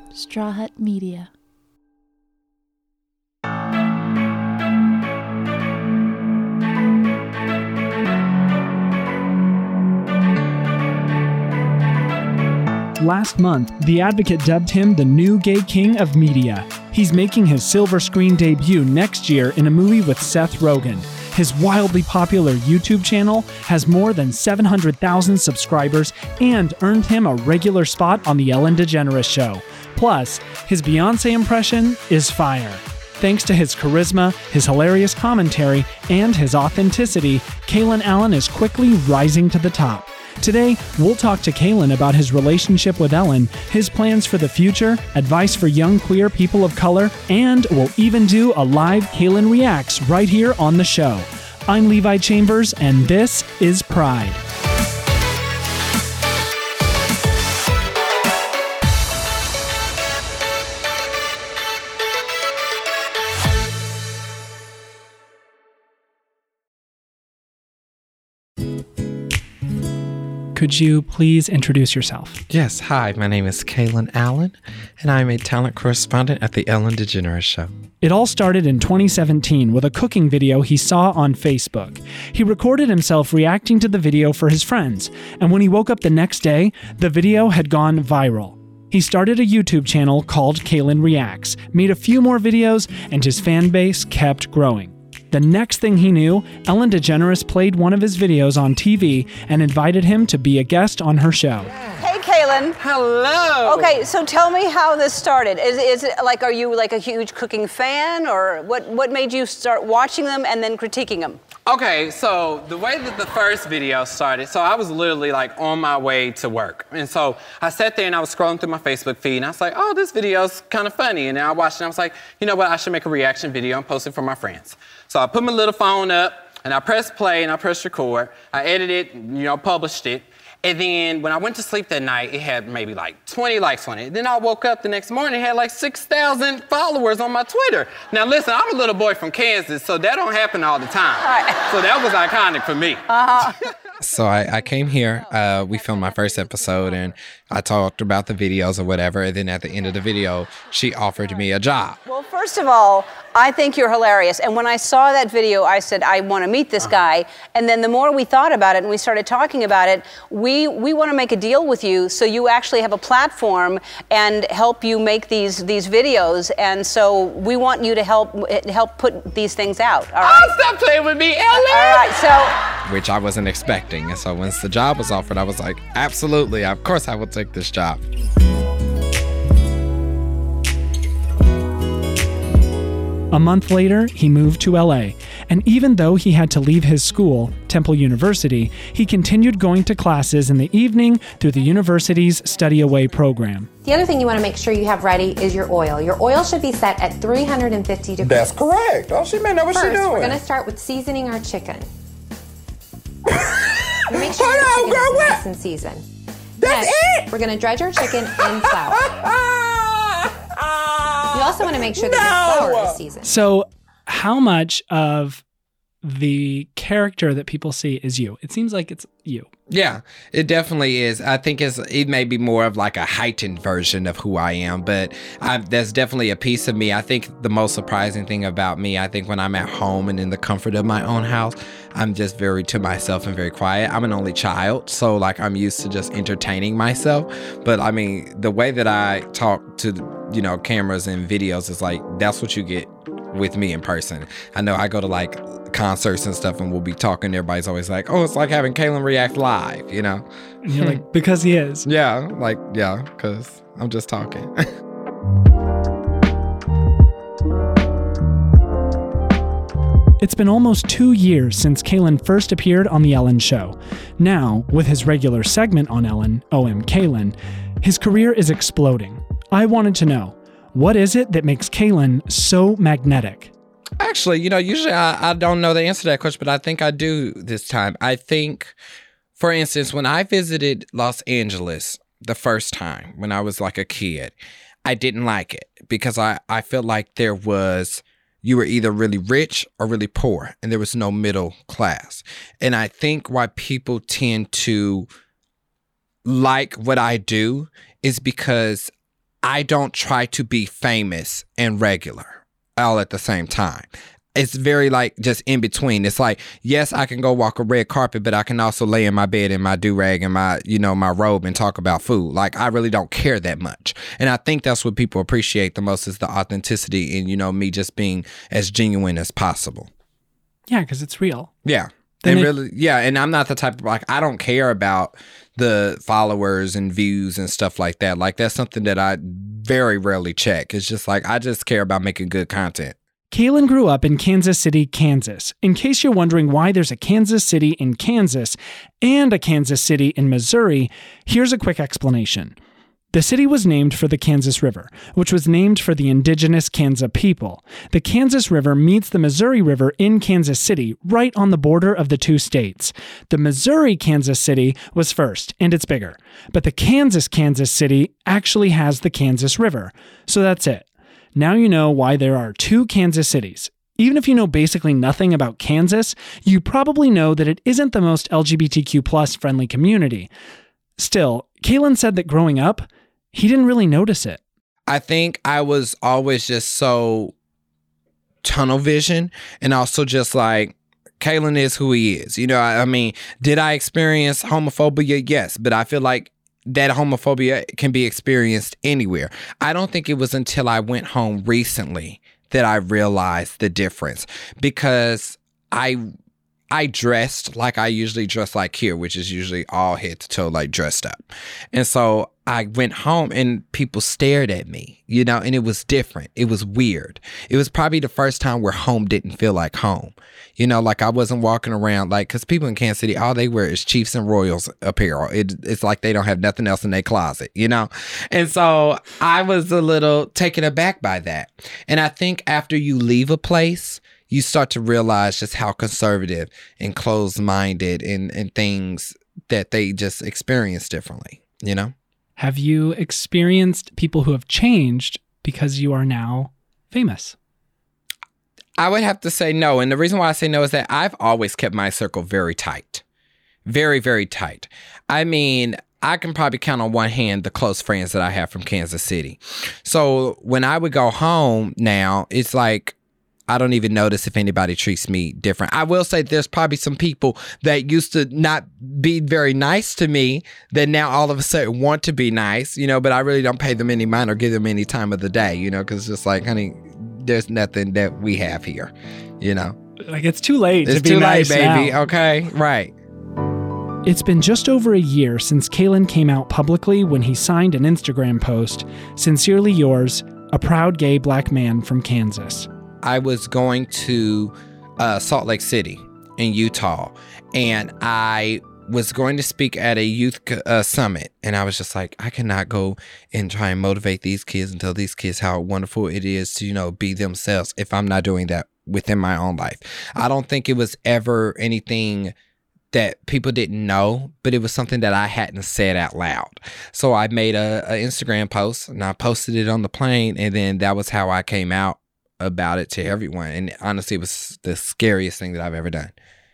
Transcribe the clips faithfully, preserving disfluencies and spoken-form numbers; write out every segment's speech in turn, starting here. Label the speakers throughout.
Speaker 1: Straw Hut Media.
Speaker 2: Last month, The Advocate dubbed him the new gay king of media. He's making his silver screen debut next year in a movie with Seth Rogen. His wildly popular YouTube channel has more than seven hundred thousand subscribers and earned him a regular spot on The Ellen DeGeneres Show. Plus, his Beyoncé impression is fire. Thanks to his charisma, his hilarious commentary, and his authenticity, Kalen Allen is quickly rising to the top. Today, we'll talk to Kalen about his relationship with Ellen, his plans for the future, advice for young queer people of color, and we'll even do a live Kalen Reacts right here on the show. I'm Levi Chambers, and this is Pride. Could you please introduce yourself?
Speaker 3: Yes, hi, my name is Kalen Allen, and I'm a talent correspondent at The Ellen DeGeneres Show.
Speaker 2: It all started in twenty seventeen with a cooking video he saw on Facebook. He recorded himself reacting to the video for his friends, and when he woke up the next day, the video had gone viral. He started a YouTube channel called Kalen Reacts, made a few more videos, and his fan base kept growing. The next thing he knew, Ellen DeGeneres played one of his videos on T V and invited him to be a guest on her show.
Speaker 4: Hey, Kalen.
Speaker 3: Hello.
Speaker 4: Okay, so tell me how this started. Is, is it like, are you like a huge cooking fan, or what, what made you start watching them and then critiquing them?
Speaker 3: Okay, so the way that the first video started, so I was literally like on my way to work. And so I sat there and I was scrolling through my Facebook feed and I was like, oh, this video's kind of funny. And then I watched it and I was like, you know what, I should make a reaction video and post it for my friends. So I put my little phone up and I pressed play and I pressed record. I edited it, you know, published it. And then when I went to sleep that night, it had maybe like twenty likes on it. Then I woke up the next morning, it had like six thousand followers on my Twitter. Now listen, I'm a little boy from Kansas, so that don't happen all the time. All right. So that was iconic for me. Uh-huh. So I, I came here, uh, we filmed my first episode, and I talked about the videos or whatever, and then at the end of the video, she offered me a job.
Speaker 4: Well, first of all, I think you're hilarious. And when I saw that video, I said, I want to meet this guy. And then the more we thought about it and we started talking about it, we, we want to make a deal with you so you actually have a platform and help you make these, these videos. And so we want you to help help put these things out. All right?
Speaker 3: Oh, stop playing with me, Ellen!
Speaker 4: All right, so...
Speaker 3: Which I wasn't expecting. And so once the job was offered, I was like, absolutely, of course I will take this job.
Speaker 2: A month later, he moved to L A, and even though he had to leave his school, Temple University, he continued going to classes in the evening through the university's Study Away program.
Speaker 5: The other thing you want to make sure you have ready is your oil. Your oil should be set at three hundred fifty degrees.
Speaker 6: That's correct. Oh, she may know what she's doing.
Speaker 5: First, we're going to start with seasoning our chicken. Make sure
Speaker 6: Hold on,
Speaker 5: your chicken
Speaker 6: girl,
Speaker 5: is
Speaker 6: what?
Speaker 5: nice and seasoned.
Speaker 6: That's
Speaker 5: Next,
Speaker 6: it?
Speaker 5: we're going to dredge our chicken in flour. You also want to make sure that
Speaker 6: No.
Speaker 5: your flour is seasoned.
Speaker 2: So, how much of the character that people see is you? It seems like it's you.
Speaker 3: Yeah, it definitely is. I think it's, it may be more of like a heightened version of who I am, but I, that's definitely a piece of me. I think the most surprising thing about me, I think when I'm at home and in the comfort of my own house, I'm just very to myself and very quiet. I'm an only child, so like I'm used to just entertaining myself. But I mean, the way that I talk to, you know, cameras and videos is like, that's what you get with me in person. I know I go to like concerts and stuff and we'll be talking. Everybody's always like, oh, it's like having Kalen react live, you know?
Speaker 2: And you're like, because he is.
Speaker 3: Yeah, like, yeah, because I'm just talking.
Speaker 2: It's been almost two years since Kalen first appeared on The Ellen Show. Now, with his regular segment on Ellen, O M Kalen, his career is exploding. I wanted to know, what is it that makes Kalen so magnetic?
Speaker 3: Actually, you know, usually I, I don't know the answer to that question, but I think I do this time. I think, for instance, when I visited Los Angeles the first time, when I was like a kid, I didn't like it because I, I felt like there was, you were either really rich or really poor, and there was no middle class. And I think why people tend to like what I do is because
Speaker 1: I don't try to be famous and regular all at the same time. It's very like just in between. It's like, yes, I can go walk a red carpet, but I can also lay in my bed in my do-rag and my, you know, my robe and talk about food. Like, I really don't care that much. And I think that's what people appreciate the most, is the authenticity and, you know, me just being as genuine as possible.
Speaker 2: Yeah, because it's real.
Speaker 1: Yeah.
Speaker 2: Then
Speaker 1: and
Speaker 2: it-
Speaker 1: really, yeah. And I'm not the type of, like, I don't care about the followers and views and stuff like that. Like, that's something that I very rarely check. It's just like, I just care about making good content.
Speaker 2: Kaylin grew up in Kansas City, Kansas. In case you're wondering why there's a Kansas City in Kansas and a Kansas City in Missouri, here's a quick explanation. The city was named for the Kansas River, which was named for the indigenous Kansa people. The Kansas River meets the Missouri River in Kansas City, right on the border of the two states. The Missouri Kansas City was first, and it's bigger. But the Kansas Kansas City actually has the Kansas River. So that's it. Now you know why there are two Kansas cities. Even if you know basically nothing about Kansas, you probably know that it isn't the most L G B T Q plus friendly community. Still, Kaylin said that growing up, he didn't really notice it.
Speaker 1: I think I was always just so tunnel vision, and also just like, Kaylin is who he is. You know, I, I mean, did I experience homophobia? Yes, but I feel like that homophobia can be experienced anywhere. I don't think it was until I went home recently that I realized the difference, because I I dressed like I usually dress like here, which is usually all head to toe, like dressed up. And so I went home and people stared at me, you know, and it was different. It was weird. It was probably the first time where home didn't feel like home. You know, like I wasn't walking around like, because people in Kansas City, all they wear is Chiefs and Royals apparel. It, it's like they don't have nothing else in their closet, you know? And so I was a little taken aback by that. And I think after you leave a place, you start to realize just how conservative and closed-minded and, and things that they just experience differently, you know?
Speaker 2: Have you experienced people who have changed because you are now famous?
Speaker 1: I would have to say no. And the reason why I say no is that I've always kept my circle very tight. Very, very tight. I mean, I can probably count on one hand the close friends that I have from Kansas City. So when I would go home now, it's like, I don't even notice if anybody treats me different. I will say there's probably some people that used to not be very nice to me that now all of a sudden want to be nice, you know, but I really don't pay them any mind or give them any time of the day, you know, because it's just like, honey, there's nothing that we have here, you know.
Speaker 2: Like, it's too late
Speaker 1: It's
Speaker 2: to be
Speaker 1: too
Speaker 2: nice
Speaker 1: late, baby.
Speaker 2: now.
Speaker 1: Okay, right.
Speaker 2: It's been just over a year since Kaylin came out publicly when he signed an Instagram post, "Sincerely yours, a proud gay black man from Kansas."
Speaker 1: I was going to uh, Salt Lake City in Utah, and I was going to speak at a youth uh, summit, and I was just like, I cannot go and try and motivate these kids and tell these kids how wonderful it is to, you know, be themselves if I'm not doing that within my own life. I don't think it was ever anything that people didn't know, but it was something that I hadn't said out loud. So I made a, a Instagram post, and I posted it on the plane, and then that was how I came out about it to everyone. And honestly, it was the scariest thing that I've ever done.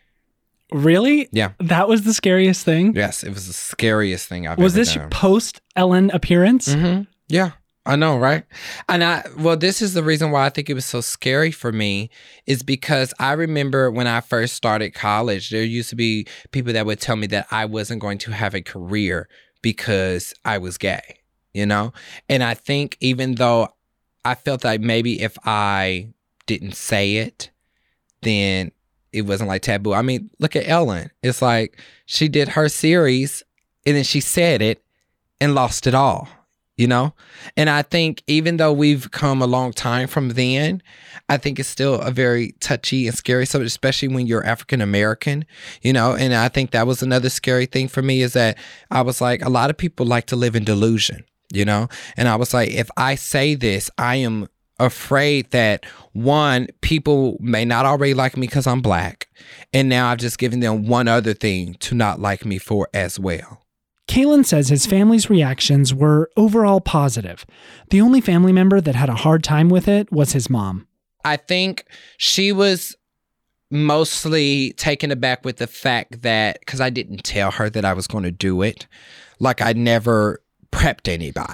Speaker 2: Really?
Speaker 1: Yeah.
Speaker 2: That was the scariest thing?
Speaker 1: Yes, it was the scariest thing I've
Speaker 2: Was
Speaker 1: ever
Speaker 2: this
Speaker 1: done.
Speaker 2: your post Ellen appearance?
Speaker 1: Mm-hmm. Yeah, I know, right? And I, well, this is the reason why I think it was so scary for me, is because I remember when I first started college, there used to be people that would tell me that I wasn't going to have a career because I was gay, you know? And I think even though I felt like maybe if I didn't say it, then it wasn't like taboo. I mean, look at Ellen. It's like she did her series and then she said it and lost it all, you know? And I think even though we've come a long time from then, I think it's still a very touchy and scary subject, especially when you're African American, you know? And I think that was another scary thing for me, is that I was like, a lot of people like to live in delusion, you know? And I was like, if I say this, I am afraid that, one, people may not already like me because I'm black, and now I've just given them one other thing to not like me for as well.
Speaker 2: Kaylin says his family's reactions were overall positive. The only family member that had a hard time with it was his mom.
Speaker 1: I think she was mostly taken aback with the fact that, because I didn't tell her that I was going to do it, like I never prepped anybody.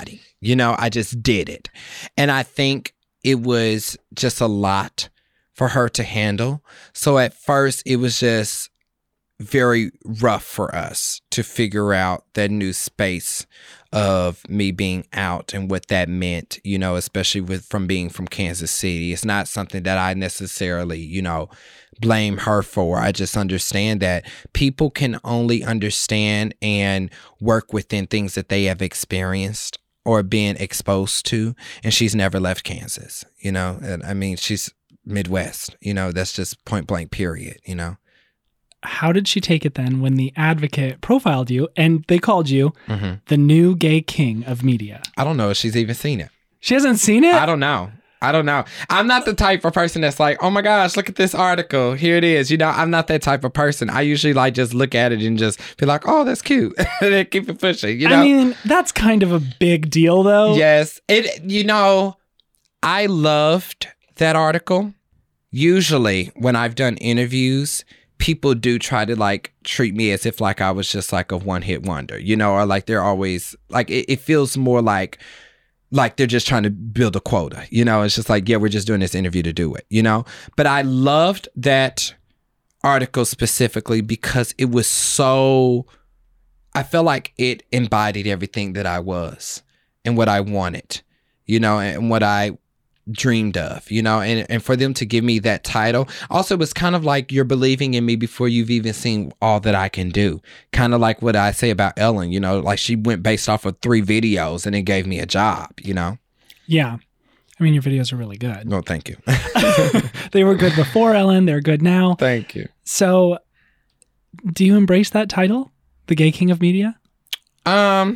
Speaker 1: You know, I just did it. And I think it was just a lot for her to handle. So at first it was just very rough for us to figure out that new space of me being out and what that meant, you know, especially with from being from Kansas City. It's not something that I necessarily, you know, blame her for. I just understand that people can only understand and work within things that they have experienced or been exposed to. And she's never left Kansas, you know, and I mean, she's Midwest, you know, that's just point blank period, you know.
Speaker 2: How did she take it then when the Advocate profiled you and they called you
Speaker 1: Mm-hmm.
Speaker 2: the new gay king of media?
Speaker 1: I don't know if she's even seen it.
Speaker 2: She hasn't seen it?
Speaker 1: I don't know. I don't know. I'm not the type of person that's like, oh my gosh, look at this article. Here it is. You know, I'm not that type of person. I usually like just look at it and just be like, oh, that's cute. And then keep it pushing, you know?
Speaker 2: I mean, that's kind of a big deal though.
Speaker 1: Yes. It, you know, I loved that article. Usually when I've done interviews, people do try to like treat me as if like I was just like a one hit wonder, you know, or like they're always like, it, it feels more like, like they're just trying to build a quota, you know, it's just like, yeah, we're just doing this interview to do it, you know, but I loved that article specifically because it was so, I felt like it embodied everything that I was and what I wanted, you know, and what I dreamed of, you know, and, and for them to give me that title. Also, it was kind of like you're believing in me before you've even seen all that I can do. Kind of like what I say about Ellen, you know, like she went based off of three videos and it gave me a job, you know?
Speaker 2: Yeah. I mean, your videos are really good.
Speaker 1: No, thank you.
Speaker 2: They were good before Ellen. They're good now.
Speaker 1: Thank you. So,
Speaker 2: do you embrace that title? The gay king of media?
Speaker 1: Um,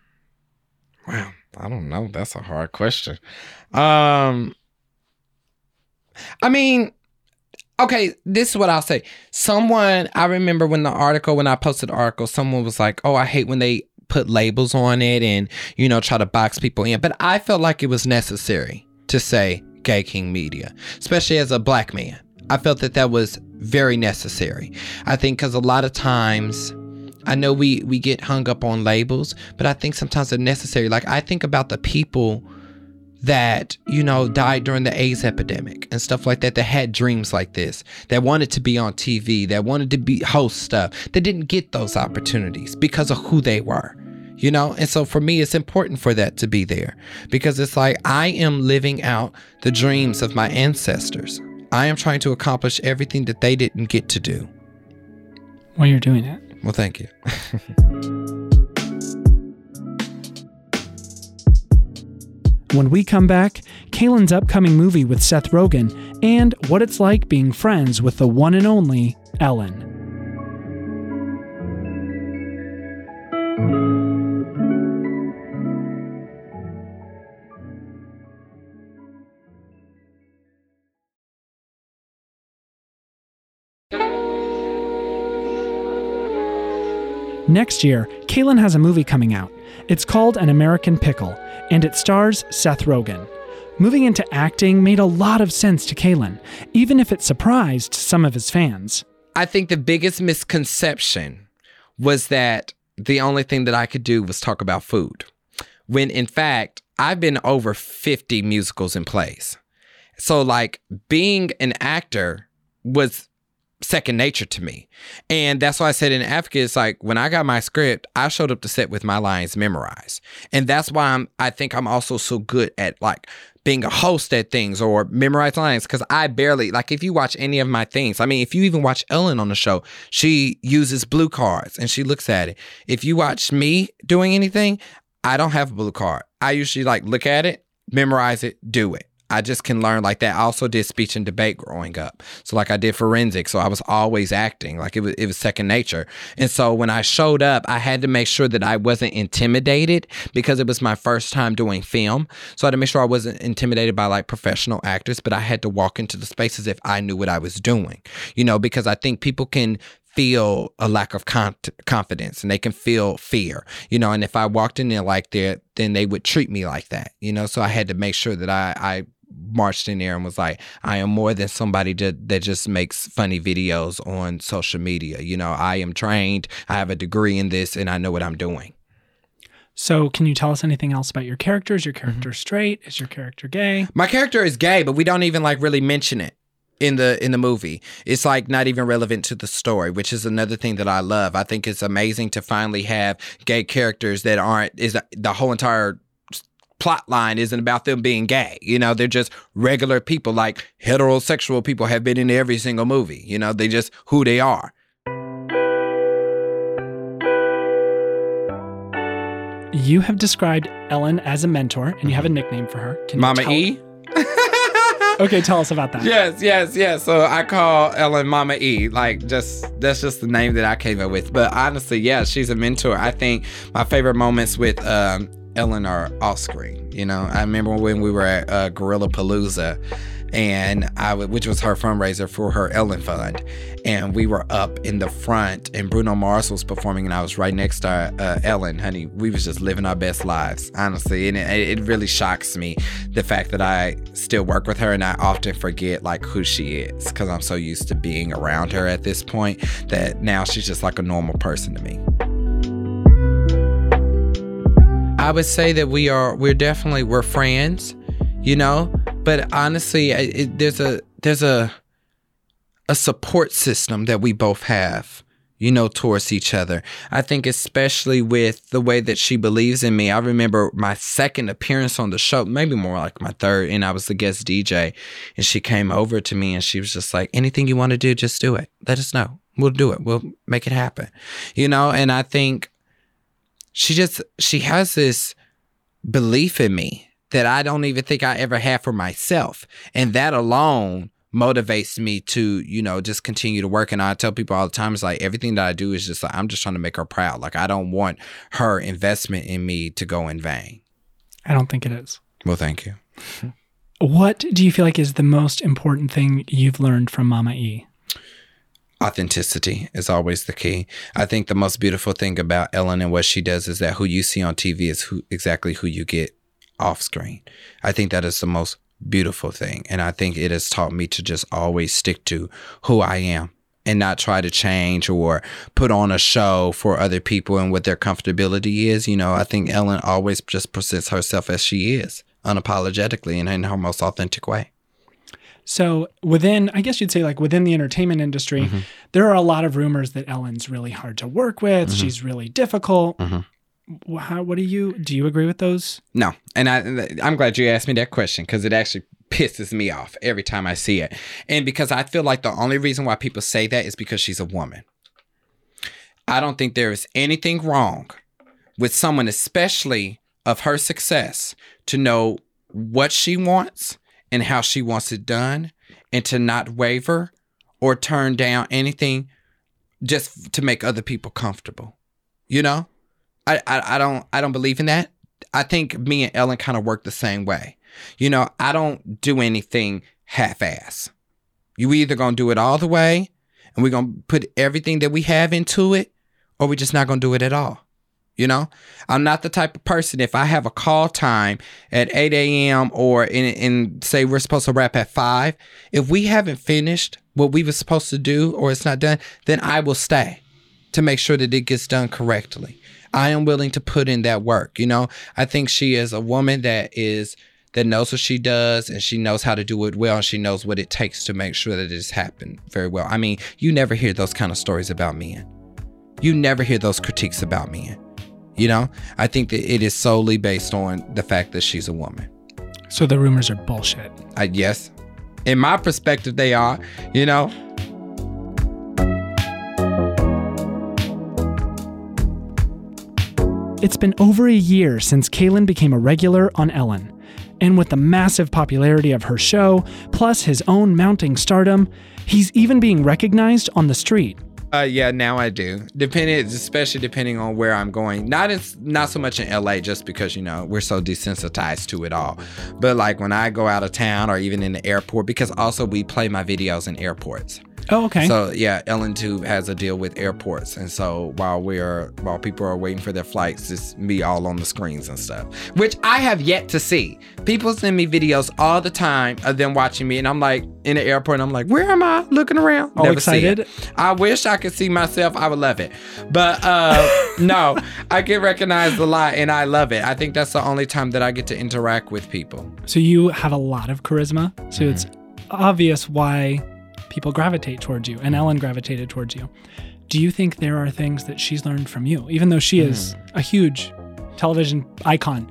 Speaker 1: wow. I don't know. That's a hard question. Um, I mean, okay, this is what I'll say. Someone, I remember when the article, when I posted the article, someone was like, oh, I hate when they put labels on it and, you know, try to box people in. But I felt like it was necessary to say Gay King Media, especially as a black man. I felt that that was very necessary. I think because a lot of times, I know we, we get hung up on labels, but I think sometimes they're necessary. Like, I think about the people that, you know, died during the AIDS epidemic and stuff like that, that had dreams like this, that wanted to be on T V, that wanted to be host stuff, that didn't get those opportunities because of who they were, you know? And so for me, it's important for that to be there because it's like, I am living out the dreams of my ancestors. I am trying to accomplish everything that they didn't get to do.
Speaker 2: Well, you're doing it.
Speaker 1: Well, thank you.
Speaker 2: When we come back, Kaylin's upcoming movie with Seth Rogen and what it's like being friends with the one and only Ellen. Next year, Kaylin has a movie coming out. It's called An American Pickle, and it stars Seth Rogen. Moving into acting made a lot of sense to Kaylin, even if it surprised some of his fans.
Speaker 1: I think the biggest misconception was that the only thing that I could do was talk about food. When in fact, I've been over fifty musicals and plays. So like being an actor was second nature to me. And that's why I said in Advocate, it's like when I got my script, I showed up to set with my lines memorized. And that's why I'm, I think I'm also so good at like being a host at things or memorize lines because I barely, like if you watch any of my things, I mean, if you even watch Ellen on the show, she uses blue cards and she looks at it. If you watch me doing anything, I don't have a blue card. I usually like look at it, memorize it, do it. I just can learn like that. I also did speech and debate growing up. So like I did forensics. So I was always acting. Like it was, it was second nature. And so when I showed up, I had to make sure that I wasn't intimidated because it was my first time doing film. So I had to make sure I wasn't intimidated by like professional actors, but I had to walk into the space as if I knew what I was doing, you know, because I think people can feel a lack of con- confidence and they can feel fear, you know, and if I walked in there like that, then they would treat me like that, you know, so I had to make sure that I, I marched in there and was like, I am more than somebody that, that just makes funny videos on social media. You know, I am trained, I have a degree in this, and I know what I'm doing.
Speaker 2: So can you tell us anything else about your character? Is your character mm-hmm. straight? Is your character gay?
Speaker 1: My character is gay, but we don't even like really mention it in the in the movie. It's like not even relevant to the story, which is another thing that I love. I think it's amazing to finally have gay characters that aren't is the whole entire plot line isn't about them being gay. You know, they're just regular people, like heterosexual people have been in every single movie. You know, they just who they are.
Speaker 2: You have described Ellen as a mentor, and you have a nickname for her. Can
Speaker 1: Mama
Speaker 2: you tell-
Speaker 1: E?
Speaker 2: Okay, tell us about that.
Speaker 1: Yes, yes, yes. So I call Ellen Mama E. Like, just that's just the name that I came up with. But honestly, yeah, she's a mentor. I think my favorite moments with um, Ellen are off screen. You know, I remember when we were at uh, Gorilla Palooza, and I w- which was her fundraiser for her Ellen Fund, and we were up in the front, and Bruno Mars was performing, and I was right next to uh, Ellen. Honey, we was just living our best lives, honestly, and it, it really shocks me the fact that I still work with her, and I often forget like who she is because I'm so used to being around her at this point that now she's just like a normal person to me. I would say that we are we're definitely we're friends, you know. But honestly, it, there's a there's a a support system that we both have, you know, towards each other. I think especially with the way that she believes in me. I remember my second appearance on the show, maybe more like my third, and I was the guest D J, and she came over to me and she was just like, anything you want to do, just do it. Let us know. We'll do it. We'll make it happen. You know, and I think she just she has this belief in me that I don't even think I ever had for myself. And that alone motivates me to, you know, just continue to work. And I tell people all the time, it's like everything that I do is just like, I'm just trying to make her proud. Like, I don't want her investment in me to go in vain.
Speaker 2: I don't think it is.
Speaker 1: Well, thank you.
Speaker 2: What do you feel like is the most important thing you've learned from Mama E?
Speaker 1: Authenticity is always the key. I think the most beautiful thing about Ellen and what she does is that who you see on T V is who exactly who you get off screen. I think that is the most beautiful thing. And I think it has taught me to just always stick to who I am and not try to change or put on a show for other people and what their comfortability is. You know, I think Ellen always just presents herself as she is, unapologetically and in her most authentic way.
Speaker 2: So within, I guess you'd say like within the entertainment industry, mm-hmm. there are a lot of rumors that Ellen's really hard to work with. Mm-hmm. She's really difficult. Mm-hmm. How, what do you, do you agree with those?
Speaker 1: No. And I, I'm glad you asked me that question because it actually pisses me off every time I see it. And because I feel like the only reason why people say that is because she's a woman. I don't think there is anything wrong with someone, especially of her success, to know what she wants and how she wants it done and to not waver or turn down anything just to make other people comfortable. You know? I, I, I don't I don't believe in that. I think me and Ellen kind of work the same way. You know, I don't do anything half-ass. You either gonna do it all the way and we're gonna put everything that we have into it, or we're just not gonna do it at all. You know, I'm not the type of person, if I have a call time at eight a.m. or in, in say we're supposed to wrap at five, if we haven't finished what we were supposed to do or it's not done, then I will stay to make sure that it gets done correctly. I am willing to put in that work. You know, I think she is a woman that is that knows what she does and she knows how to do it well and she knows what it takes to make sure that it's happened very well. I mean, you never hear those kind of stories about men. You never hear those critiques about men. You know, I think that it is solely based on the fact that she's a woman.
Speaker 2: So the rumors are bullshit.
Speaker 1: I, yes. In my perspective, they are, you know.
Speaker 2: It's been over a year since Kalen became a regular on Ellen. And with the massive popularity of her show, plus his own mounting stardom, he's even being recognized on the street.
Speaker 1: Uh, yeah, now I do. Depending, especially depending on where I'm going. Not in, not so much in L A, just because, you know, we're so desensitized to it all. But like when I go out of town or even in the airport, because also we play my videos in airports.
Speaker 2: Oh, okay.
Speaker 1: So yeah, Ellen Tube has a deal with airports, and so while we're while people are waiting for their flights, it's me all on the screens and stuff, which I have yet to see. People send me videos all the time of them watching me, and I'm like in the airport, and I'm like, where am I? Looking around,
Speaker 2: all
Speaker 1: never
Speaker 2: excited.
Speaker 1: See it. I wish I could see myself. I would love it, but uh, no, I get recognized a lot, and I love it. I think that's the only time that I get to interact with people.
Speaker 2: So you have a lot of charisma, so mm-hmm. it's obvious why people gravitate towards you, and Ellen gravitated towards you. Do you think there are things that she's learned from you, even though she mm. is a huge television icon?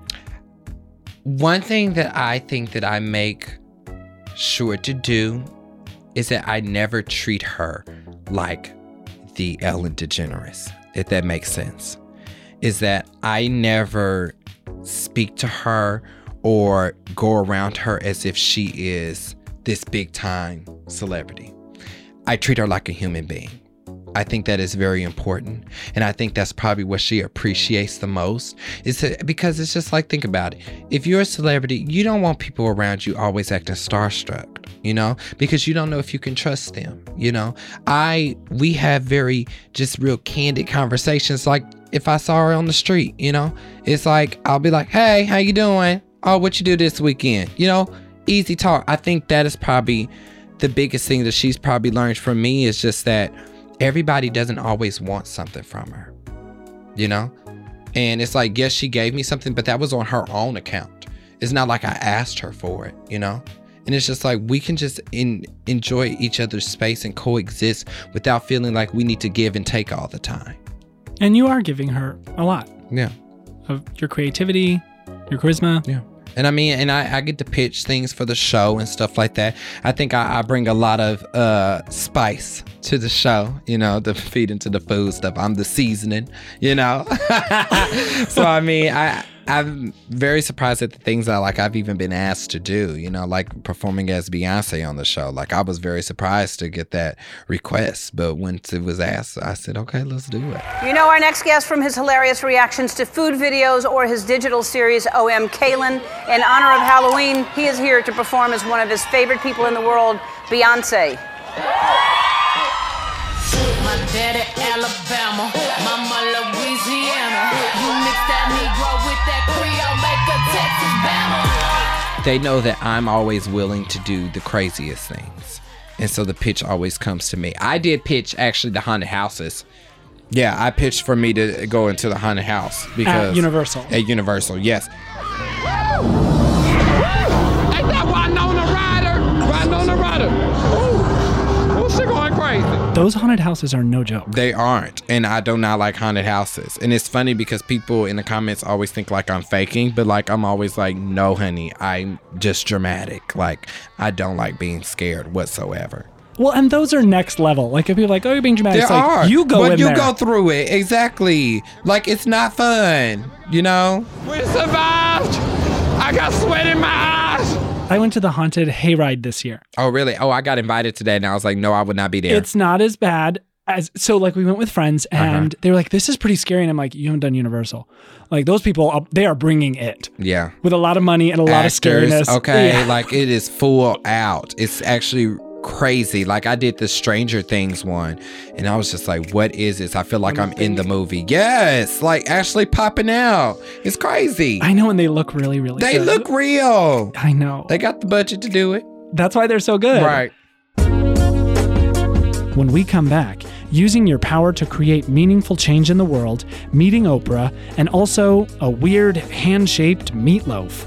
Speaker 1: One thing that I think that I make sure to do is that I never treat her like the Ellen DeGeneres, if that makes sense. Is that I never speak to her or go around her as if she is this big time celebrity. I treat her like a human being. I think that is very important. And I think that's probably what she appreciates the most, is that, because it's just like, think about it. If you're a celebrity, you don't want people around you always acting starstruck, you know, because you don't know if you can trust them. You know, I, we have very just real candid conversations. Like if I saw her on the street, you know, it's like, I'll be like, hey, how you doing? Oh, what you do this weekend? You know, easy talk. I think that is probably the biggest thing that she's probably learned from me, is just that everybody doesn't always want something from her, you know? And it's like, yes, she gave me something, but that was on her own account. It's not like I asked her for it, you know? And it's just like, we can just in, enjoy each other's space and coexist without feeling like we need to give and take all the time.
Speaker 2: And you are giving her a lot.
Speaker 1: Yeah.
Speaker 2: Of your creativity, your charisma.
Speaker 1: Yeah. And I mean, and I, I get to pitch things for the show and stuff like that. I think I, I bring a lot of uh, spice to the show, you know, to feed into the food stuff. I'm the seasoning, you know. So, I mean, I, I'm very surprised at the things that like I've even been asked to do, you know, like performing as Beyonce on the show. Like I was very surprised to get that request, but once it was asked, I said, okay, let's do it.
Speaker 4: You know our next guest from his hilarious reactions to food videos or his digital series O M Kaylin. In honor of Halloween, he is here to perform as one of his favorite people in the world, Beyonce.
Speaker 7: My daddy Alabama, mama Louisiana. You mix that Negro with that Creole, make a Texas Bama.
Speaker 1: They know that I'm always willing to do the craziest things. And so the pitch always comes to me. I did pitch actually the haunted houses. Yeah, I pitched for me to go into the haunted house because
Speaker 2: at Universal.
Speaker 1: At Universal, yes. Ain't that Winona Ryder? Winona Ryder. Ooh, ooh, she going crazy.
Speaker 2: Those haunted houses are no joke.
Speaker 1: They aren't, and I do not like haunted houses. And it's funny because people in the comments always think like I'm faking, but like I'm always like, no, honey, I'm just dramatic. Like I don't like being scared whatsoever.
Speaker 2: Well, and those are next level. Like if you're like, oh, you're being dramatic,
Speaker 1: there
Speaker 2: it's like,
Speaker 1: are.
Speaker 2: you go
Speaker 1: but
Speaker 2: in
Speaker 1: you
Speaker 2: there.
Speaker 1: go through it exactly. Like it's not fun, you know. We survived. I got sweat in my eyes.
Speaker 2: I went to the haunted hayride this year.
Speaker 1: Oh, really? Oh, I got invited today, and I was like, no, I would not be there.
Speaker 2: It's not as bad as, so like we went with friends, and uh-huh. they were like, this is pretty scary. And I'm like, you haven't done Universal. Like those people, they are bringing it.
Speaker 1: Yeah.
Speaker 2: With a lot of money and a lot
Speaker 1: Actors,
Speaker 2: of scariness.
Speaker 1: Okay,
Speaker 2: yeah.
Speaker 1: Like it is full out. It's actually crazy. Like I did the Stranger Things one, and I was just like, what is this? I feel like I'm in the movie. Yes, like actually popping out. It's crazy.
Speaker 2: I know, and they look really, really
Speaker 1: they
Speaker 2: good.
Speaker 1: They look real.
Speaker 2: I know.
Speaker 1: They got the budget to do it.
Speaker 2: That's why they're so good.
Speaker 1: Right.
Speaker 2: When we come back, using your power to create meaningful change in the world, meeting Oprah, and also a weird hand-shaped meatloaf.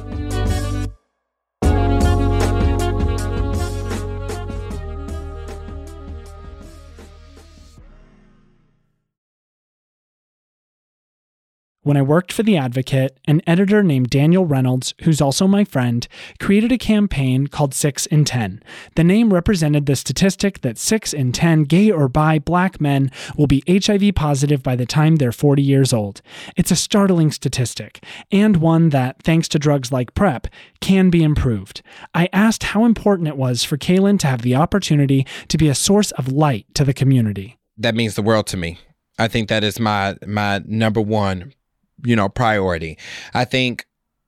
Speaker 2: When I worked for The Advocate, an editor named Daniel Reynolds, who's also my friend, created a campaign called six in ten. The name represented the statistic that six in ten gay or bi black men will be H I V positive by the time they're forty years old. It's a startling statistic, and one that, thanks to drugs like PrEP, can be improved. I asked how important it was for Kaylin to have the opportunity to be a source of light to the community.
Speaker 1: That means the world to me. I think that is my my number one you know, priority. I think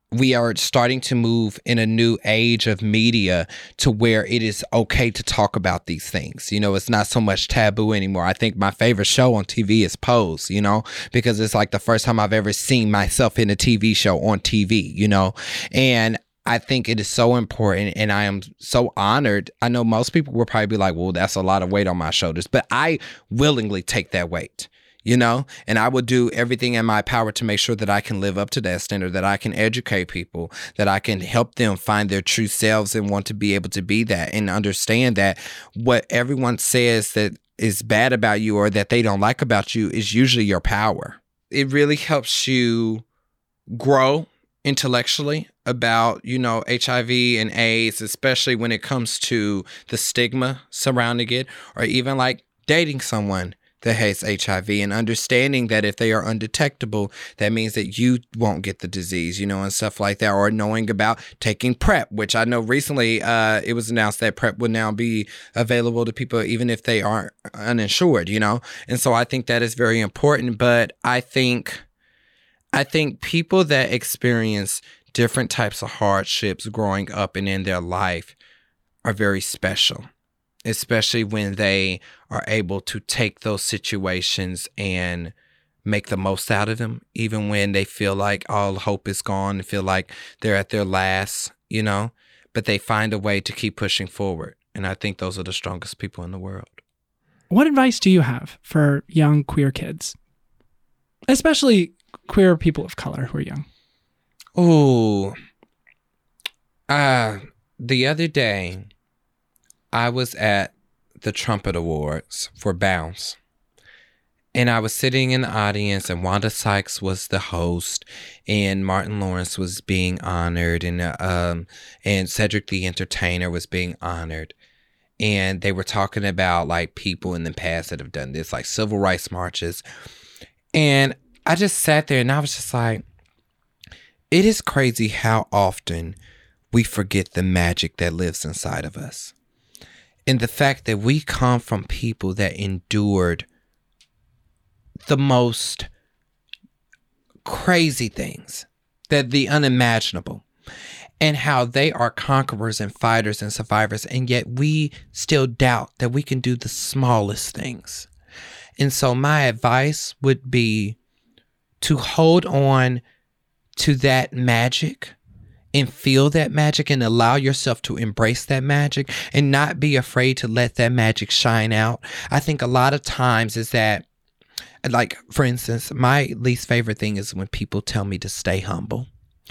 Speaker 1: we are starting to move in a new age of media to where it is okay to talk about these things. You know, it's not so much taboo anymore. I think my favorite show on T V is Pose, you know, because it's like the first time I've ever seen myself in a T V show on T V, you know, and I think it is so important, and I am so honored. I know most people will probably be like, well, that's a lot of weight on my shoulders, but I willingly take that weight. You know, and I will do everything in my power to make sure that I can live up to that standard, that I can educate people, that I can help them find their true selves and want to be able to be that and understand that what everyone says that is bad about you or that they don't like about you is usually your power. It really helps you grow intellectually about, you know, H I V and AIDS, especially when it comes to the stigma surrounding it, or even like dating someone that has H I V and understanding that if they are undetectable, that means that you won't get the disease, you know, and stuff like that, or knowing about taking PrEP, which I know recently uh, it was announced that PrEP would now be available to people even if they aren't uninsured, you know, and so I think that is very important. But I think, I think people that experience different types of hardships growing up and in their life are very special. Especially when they are able to take those situations and make the most out of them, even when they feel like all hope is gone and feel like they're at their last, you know, but they find a way to keep pushing forward. And I think those are the strongest people in the world.
Speaker 2: What advice do you have for young queer kids, especially queer people of color who are young?
Speaker 1: Ooh, uh, the other day, I was at the Trumpet Awards for Bounce, and I was sitting in the audience, and Wanda Sykes was the host, and Martin Lawrence was being honored, and um, and Cedric the Entertainer was being honored, and they were talking about like people in the past that have done this, like civil rights marches, and I just sat there, and I was just like, it is crazy how often we forget the magic that lives inside of us. And the fact that we come from people that endured the most crazy things, that the unimaginable, and how they are conquerors and fighters and survivors, and yet we still doubt that we can do the smallest things. And so my advice would be to hold on to that magic and feel that magic and allow yourself to embrace that magic and not be afraid to let that magic shine out. I think a lot of times is that, like, for instance, my least favorite thing is when people tell me to stay humble,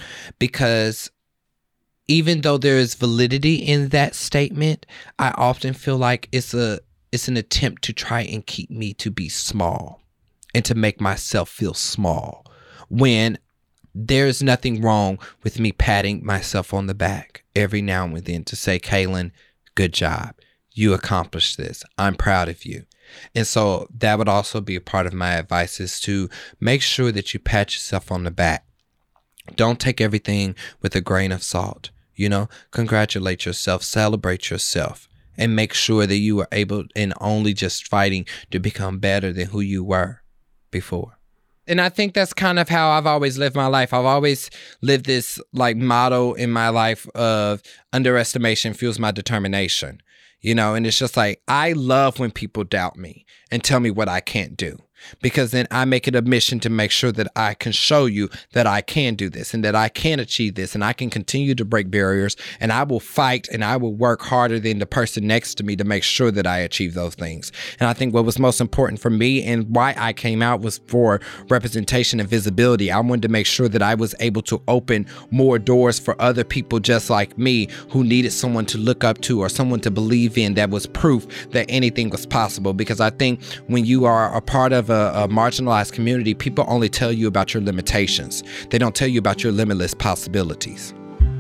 Speaker 1: because even though there is validity in that statement, I often feel like it's a it's an attempt to try and keep me to be small and to make myself feel small, when there's nothing wrong with me patting myself on the back every now and then to say, Kaylin, good job. You accomplished this. I'm proud of you. And so that would also be a part of my advice, is to make sure that you pat yourself on the back. Don't take everything with a grain of salt. You know, congratulate yourself, celebrate yourself, and make sure that you are able and only just fighting to become better than who you were before. And I think that's kind of how I've always lived my life. I've always lived this like motto in my life of underestimation fuels my determination, you know, and it's just like, I love when people doubt me and tell me what I can't do, because then I make it a mission to make sure that I can show you that I can do this and that I can achieve this and I can continue to break barriers, and I will fight and I will work harder than the person next to me to make sure that I achieve those things. And I think what was most important for me and why I came out was for representation and visibility. I wanted to make sure that I was able to open more doors for other people just like me who needed someone to look up to or someone to believe in, that was proof that anything was possible. Because I think when you are a part of a, a marginalized community, people only tell you about your limitations. They don't tell you about your limitless possibilities.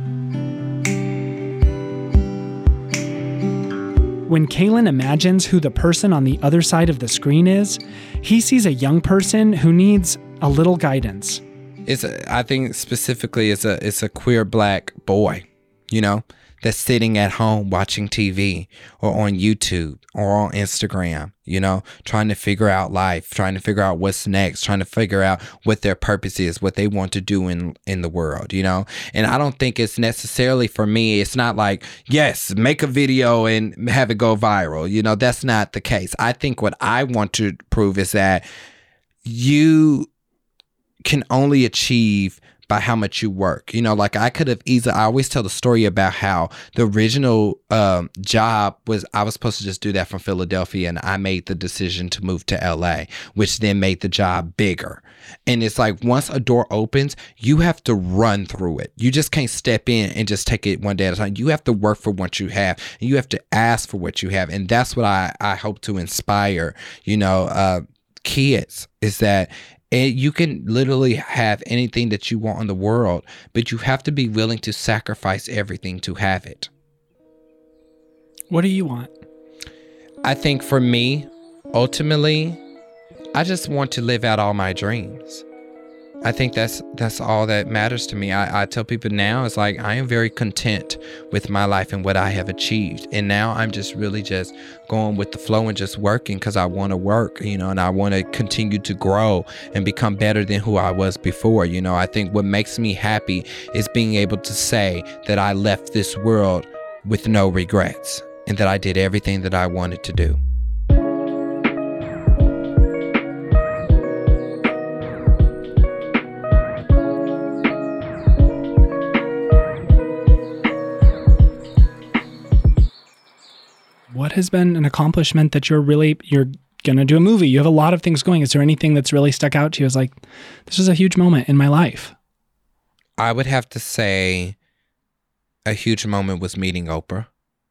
Speaker 2: When Kaylin imagines who the person on the other side of the screen is, he sees a young person who needs a little guidance.
Speaker 1: It's a, I think specifically it's a it's a queer black boy, you know, that's sitting at home watching T V or on YouTube or on Instagram, you know, trying to figure out life, trying to figure out what's next, trying to figure out what their purpose is, what they want to do in, in the world, you know? And I don't think it's necessarily for me. It's not like, yes, make a video and have it go viral. You know, that's not the case. I think what I want to prove is that you can only achieve by how much you work. You know, like I could have easily, I always tell the story about how the original um, job was, I was supposed to just do that from Philadelphia, and I made the decision to move to L A, which then made the job bigger. And it's like, once a door opens, you have to run through it. You just can't step in and just take it one day at a time. You have to work for what you have, and you have to ask for what you have. And that's what I, I hope to inspire, you know, uh, kids, is that and you can literally have anything that you want in the world, but you have to be willing to sacrifice everything to have it.
Speaker 2: What do you want?
Speaker 1: I think for me, ultimately, I just want to live out all my dreams. I think that's that's all that matters to me. I, I tell people now, it's like I am very content with my life and what I have achieved. And now I'm just really just going with the flow and just working because I want to work, you know, and I want to continue to grow and become better than who I was before. You know, I think what makes me happy is being able to say that I left this world with no regrets and that I did everything that I wanted to do.
Speaker 2: What has been an accomplishment that you're really, you're going to do a movie? You have a lot of things going. Is there anything that's really stuck out to you as like, this is a huge moment in my life?
Speaker 1: I would have to say a huge moment was meeting Oprah.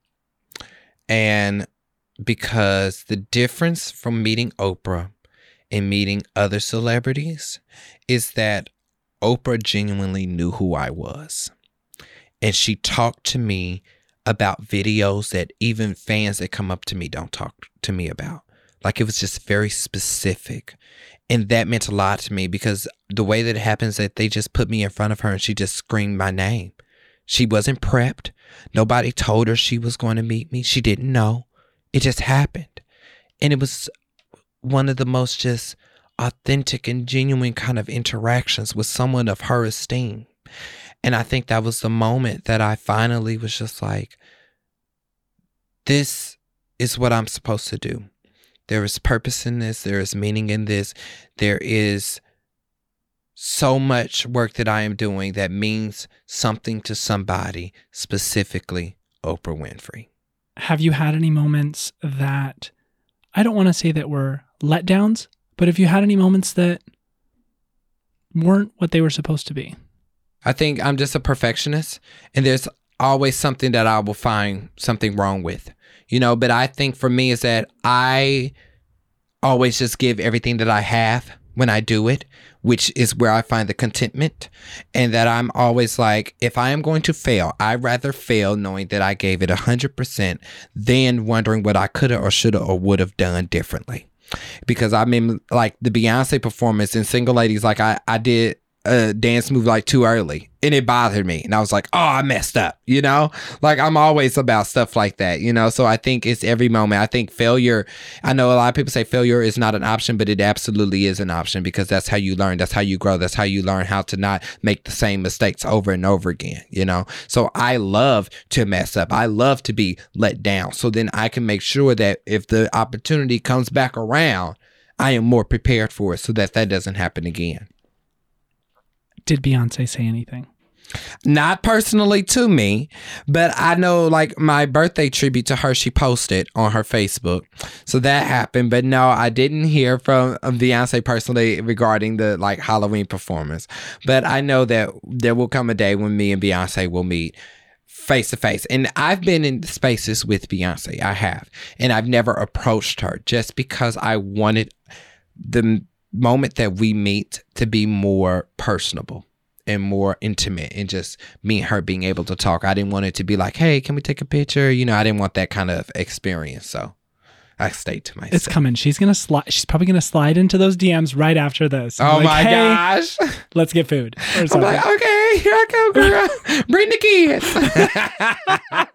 Speaker 1: And because the difference from meeting Oprah and meeting other celebrities is that Oprah genuinely knew who I was. And she talked to me about videos that even fans that come up to me don't talk to me about. Like, it was just very specific. And that meant a lot to me because the way that it happens that they just put me in front of her and she just screamed my name. She wasn't prepped. Nobody told her she was going to meet me. She didn't know. It just happened. And it was one of the most just authentic and genuine kind of interactions with someone of her esteem. And I think that was the moment that I finally was just like, this is what I'm supposed to do. There is purpose in this. There is meaning in this. There is so much work that I am doing that means something to somebody, specifically Oprah Winfrey.
Speaker 2: Have you had any moments that, I don't want to say that were letdowns, but have you had any moments that weren't what they were supposed to be?
Speaker 1: I think I'm just a perfectionist, and there's always something that I will find something wrong with, you know, but I think for me is that I always just give everything that I have when I do it, which is where I find the contentment, and that I'm always like, if I am going to fail, I'd rather fail knowing that I gave it one hundred percent than wondering what I could have or should have or would have done differently. Because I mean, like the Beyonce performance in Single Ladies, like I, I did a dance move like too early and it bothered me. And I was like, oh, I messed up, you know, like I'm always about stuff like that, you know? So I think it's every moment. I think failure, I know a lot of people say failure is not an option, but it absolutely is an option because that's how you learn. That's how you grow. That's how you learn how to not make the same mistakes over and over again, you know? So I love to mess up. I love to be let down. So then I can make sure that if the opportunity comes back around, I am more prepared for it so that that doesn't happen again.
Speaker 2: Did Beyonce say anything?
Speaker 1: Not personally to me, but I know like my birthday tribute to her, she posted on her Facebook. So that happened. But no, I didn't hear from Beyonce personally regarding the like Halloween performance. But I know that there will come a day when me and Beyonce will meet face to face. And I've been in spaces with Beyonce. I have. And I've never approached her just because I wanted the moment that we meet to be more personable and more intimate and just me and her being able to talk. I didn't want it to be like, hey, can we take a picture? You know, I didn't want that kind of experience. So I stayed to myself.
Speaker 2: It's coming. She's going to slide. She's probably going to slide into those D Ms right after this.
Speaker 1: Oh
Speaker 2: like,
Speaker 1: my
Speaker 2: hey,
Speaker 1: gosh.
Speaker 2: Let's get food. Or
Speaker 1: I'm like, okay, here I go, girl. Bring the kids.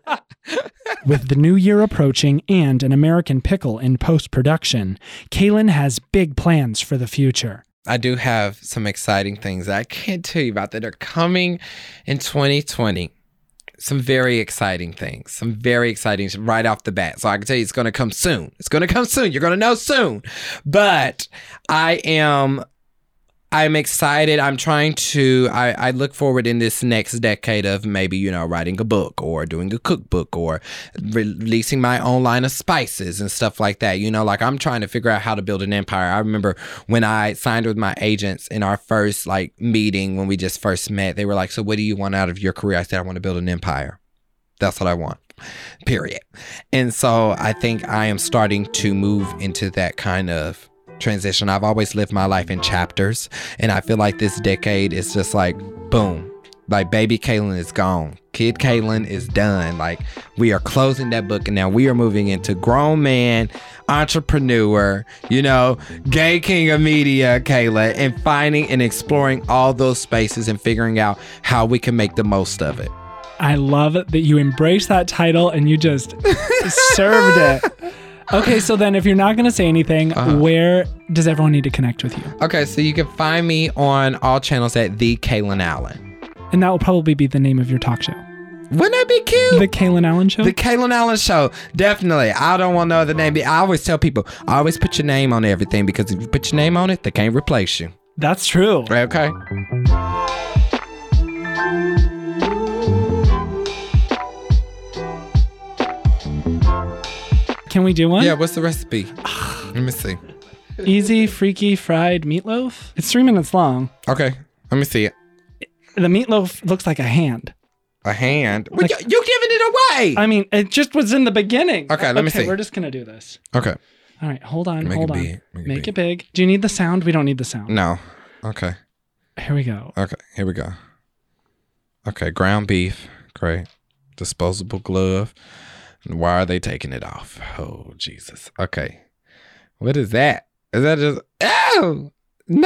Speaker 2: With the new year approaching and An American Pickle in post-production, Kaylin has big plans for the future.
Speaker 1: I do have some exciting things that I can't tell you about that are coming in twenty twenty. Some very exciting things. Some very exciting right off the bat. So I can tell you it's going to come soon. It's going to come soon. You're going to know soon. But I am... I'm excited. I'm trying to, I, I look forward in this next decade of maybe, you know, writing a book or doing a cookbook or re- releasing my own line of spices and stuff like that. You know, like I'm trying to figure out how to build an empire. I remember when I signed with my agents in our first like meeting when we just first met, they were like, so what do you want out of your career? I said, I want to build an empire. That's what I want. Period. And so I think I am starting to move into that kind of transition. I've always lived my life in chapters, and I feel like this decade is just like boom, like baby Kaylin is gone, kid Kaylin is done. Like we are closing that book, and now we are moving into grown man, entrepreneur, you know, gay king of media Kayla, and finding and exploring all those spaces and figuring out how we can make the most of it.
Speaker 2: I love that you embrace that title and you just served it. Okay, so then if you're not going to say anything, uh-huh. where does everyone need to connect with you?
Speaker 1: Okay, so you can find me on all channels at The Kaylin Allen.
Speaker 2: And that will probably be the name of your talk show.
Speaker 1: Wouldn't that be cute?
Speaker 2: The Kaylin Allen Show?
Speaker 1: The Kaylin Allen Show. Definitely. I don't want no other name. I always tell people, I always put your name on everything because if you put your name on it, they can't replace you.
Speaker 2: That's true.
Speaker 1: Okay.
Speaker 2: Can we do one?
Speaker 1: Yeah, what's the recipe? Let me see.
Speaker 2: Easy, freaky, fried meatloaf. It's three minutes long.
Speaker 1: Okay, let me see it.
Speaker 2: The meatloaf looks like a hand.
Speaker 1: A hand?
Speaker 2: Like,
Speaker 1: you, you giving it away!
Speaker 2: I mean, it just was in the beginning.
Speaker 1: Okay, let
Speaker 2: okay,
Speaker 1: me see.
Speaker 2: We're just going to do this.
Speaker 1: Okay.
Speaker 2: All right, hold on,
Speaker 1: Make
Speaker 2: hold
Speaker 1: it
Speaker 2: on.
Speaker 1: big. Make,
Speaker 2: Make
Speaker 1: it,
Speaker 2: it big. Do you need the sound? We don't need the sound.
Speaker 1: No. Okay.
Speaker 2: Here we go.
Speaker 1: Okay, here we go. Okay, ground beef. Great. Disposable glove. Why are they taking it off? Oh, Jesus. Okay. What is that? Is that just... Oh! No!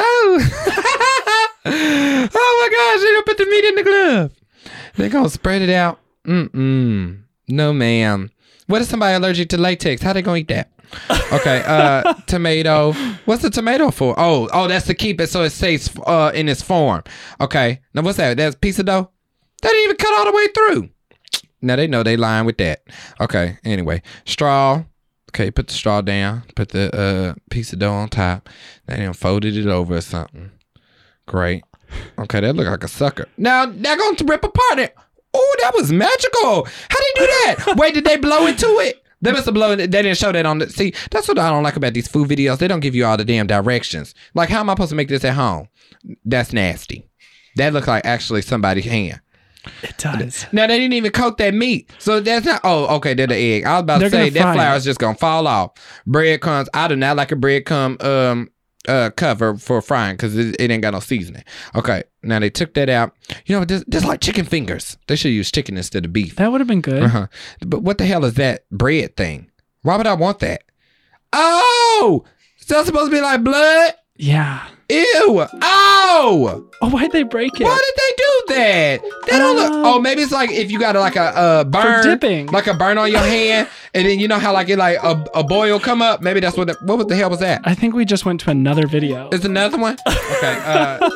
Speaker 1: Oh, my gosh. They don't put the meat in the glove. They're going to spread it out. Mm-mm. No, ma'am. What if somebody allergic to latex? How they going to eat that? Okay. Uh, tomato. What's the tomato for? Oh, oh, that's to keep it so it stays uh, in its form. Okay. Now, what's that? That's a piece of dough? That didn't even cut all the way through. Now they know they lying with that. Okay, anyway. Straw. Okay, put the straw down. Put the uh, piece of dough on top. Then they folded it over or something. Great. Okay, that look like a sucker. Now they're going to rip apart it. Oh, that was magical. How did they do that? Wait, did they blow into it? They must have blown it. They didn't show that on the... See, that's what I don't like about these food videos. They don't give you all the damn directions. Like, how am I supposed to make this at home? That's nasty. That looked like actually somebody's hand.
Speaker 2: It does.
Speaker 1: Now, they didn't even coat that meat. So that's not... Oh, okay, they're the egg. I was about
Speaker 2: They're
Speaker 1: to say, that flour
Speaker 2: it.
Speaker 1: is just going to fall off. Breadcrumbs. I do not like a breadcrumb um, uh, cover for frying because it, it ain't got no seasoning. Okay, now they took that out. You know, this, this is like chicken fingers. They should use chicken instead of beef.
Speaker 2: That would have been good.
Speaker 1: Uh-huh. But what the hell is that bread thing? Why would I want that? Oh! Is that supposed to be like blood?
Speaker 2: Yeah.
Speaker 1: Ew! Oh!
Speaker 2: Oh, why'd they break it?
Speaker 1: Why did they do that? They don't look. Oh, maybe it's like if you got like a, a burn,
Speaker 2: For dipping.
Speaker 1: like a burn on your hand, and then you know how like it like a, a boil come up. Maybe that's what. The, what the hell was that?
Speaker 2: I think we just went to another video.
Speaker 1: Is another one? Okay. Uh,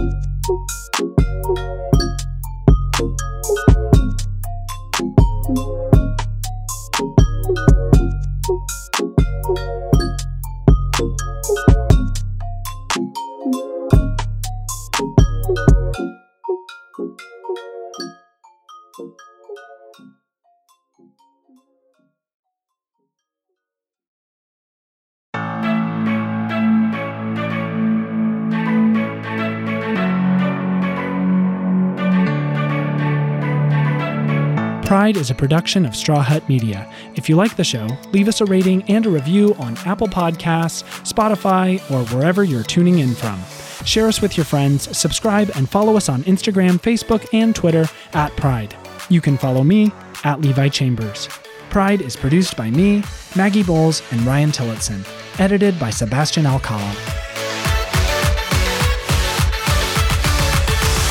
Speaker 2: Pride is a production of Straw Hut Media. If you like the show, leave us a rating and a review on Apple Podcasts, Spotify, or wherever you're tuning in from. Share us with your friends, subscribe, and follow us on Instagram, Facebook, and Twitter at Pride. You can follow me at Levi Chambers. Pride is produced by me, Maggie Bowles, and Ryan Tillotson. Edited by Sebastian Alcala.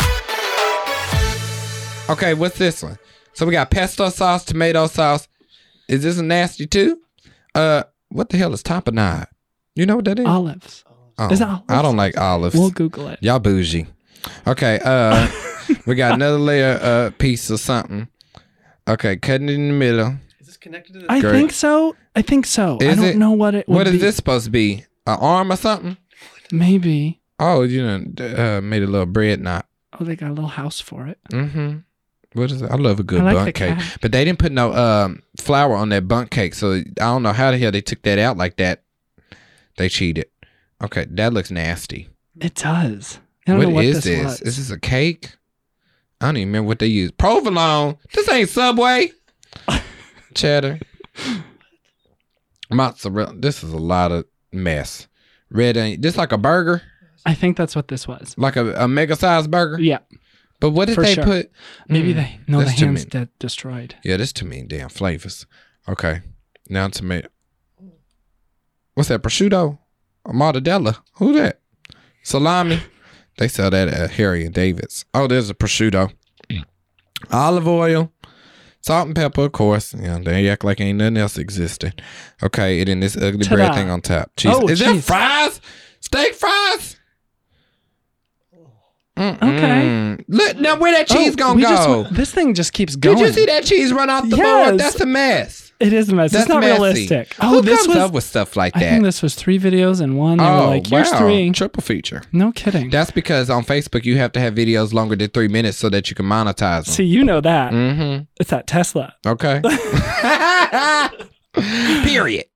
Speaker 1: okay, what's this one? So we got pesto sauce, tomato sauce, Is this a nasty too? Uh, what the hell is tapenade? You know what that is?
Speaker 2: Olives.
Speaker 1: Oh,
Speaker 2: Is it olives?
Speaker 1: I don't like olives.
Speaker 2: We'll Google it.
Speaker 1: Y'all bougie. Okay, uh, we got another layer uh piece of something. Okay, cutting it in the middle.
Speaker 8: Is this connected to this?
Speaker 2: I
Speaker 1: Great.
Speaker 2: think so. I think so.
Speaker 1: Is
Speaker 2: I don't
Speaker 1: it?
Speaker 2: know what it would
Speaker 1: What is
Speaker 2: be.
Speaker 1: this supposed to be? An arm or something?
Speaker 2: Maybe.
Speaker 1: Oh, you done uh, made a little bread knot.
Speaker 2: Oh, they got a little house for it.
Speaker 1: Mm-hmm. What is it? I love a good
Speaker 2: I like
Speaker 1: bundt
Speaker 2: the
Speaker 1: cake.
Speaker 2: cat.
Speaker 1: But they didn't put no um, flour on that bundt cake, so I don't know how the hell they took that out like that. They cheated. Okay, that looks nasty.
Speaker 2: It does. I don't
Speaker 1: What
Speaker 2: know what
Speaker 1: is
Speaker 2: this,
Speaker 1: this?
Speaker 2: was.
Speaker 1: Is this a cake? I don't even remember what they use. Provolone. This ain't Subway. Cheddar. Mozzarella. This is a lot of mess. Red onion. This like a burger?
Speaker 2: I think that's what this was.
Speaker 1: Like a, a mega sized burger?
Speaker 2: Yeah.
Speaker 1: But what did
Speaker 2: For
Speaker 1: they
Speaker 2: sure.
Speaker 1: put?
Speaker 2: Maybe
Speaker 1: Mm,
Speaker 2: they. No, the
Speaker 1: that's too
Speaker 2: ham's
Speaker 1: many.
Speaker 2: dead, destroyed.
Speaker 1: Yeah, that's too many damn flavors. Okay. Now tomato. What's that? Prosciutto? Or mortadella? Who that? Salami? They sell that at Harry and David's. Oh, there's a prosciutto. Olive oil. Salt and pepper, of course. You know, they act like ain't nothing else existing. Okay, and then this ugly
Speaker 2: Ta-da.
Speaker 1: bread thing on top. Cheese.
Speaker 2: Oh,
Speaker 1: Is that
Speaker 2: cheese.
Speaker 1: fries? Steak fries?
Speaker 2: Okay.
Speaker 1: Look, now where that cheese
Speaker 2: Oh,
Speaker 1: gonna
Speaker 2: we
Speaker 1: go?
Speaker 2: just went- this thing just keeps going.
Speaker 1: Did you see that cheese run off the
Speaker 2: Yes.
Speaker 1: board? That's a mess.
Speaker 2: It is a mess.
Speaker 1: That's
Speaker 2: it's not
Speaker 1: messy.
Speaker 2: realistic.
Speaker 1: Who
Speaker 2: Oh, this
Speaker 1: comes
Speaker 2: was.
Speaker 1: up with stuff like
Speaker 2: I
Speaker 1: that?
Speaker 2: think this was three videos in one. They
Speaker 1: oh,
Speaker 2: were like, here's
Speaker 1: wow.
Speaker 2: three.
Speaker 1: Triple feature.
Speaker 2: No kidding.
Speaker 1: That's because on Facebook you have to have videos longer than three minutes so that you can monetize them.
Speaker 2: See, you know that.
Speaker 1: Mm-hmm.
Speaker 2: It's that Tesla.
Speaker 1: Okay. Period.